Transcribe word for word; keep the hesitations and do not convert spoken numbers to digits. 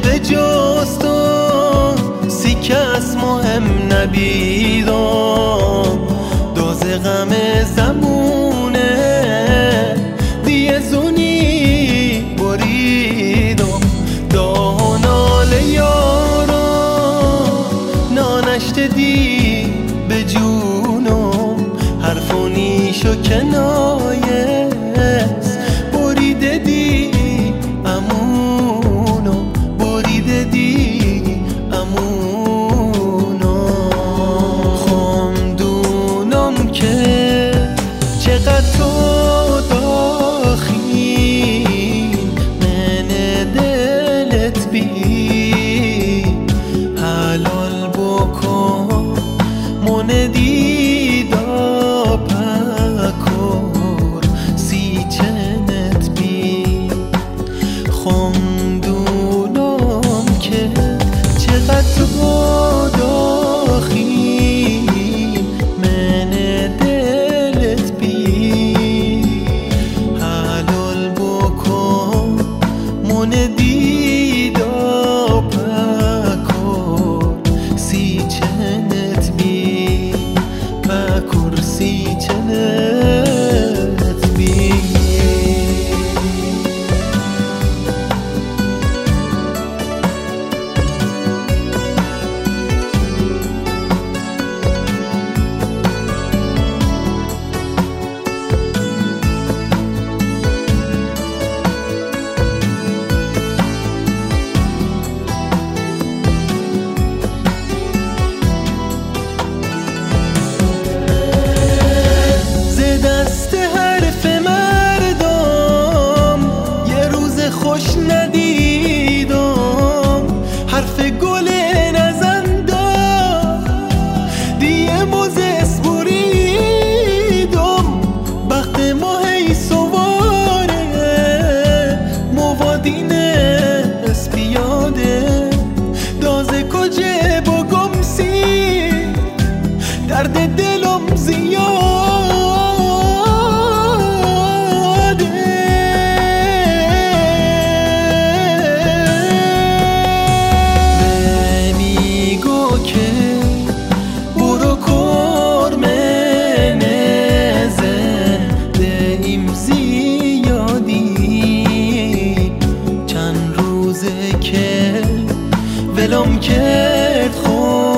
به جز تو سی کس مهم نبیدم دوز غم زمونه دیه زونی بریدم دانال یارو نانشت دی به جونم حرفونیش و کنایه بریده دی امونو بریده دی امونو خمدونم که چقدر تو داخی من دلت بی حلال بکن من دیدا پکر سی چنت بی خمدونم که چقدر تو داخی من دلت بی حلال بکن من دیدا پکر سی چنت بی پکر سی چنت بی خوش ندیدم حرف گل نزنده دیه موزس بریدم بخت ماهی سواره موادین اسپیاده دازه کجه بگم سی درد دلم زیاد ولم کرد خود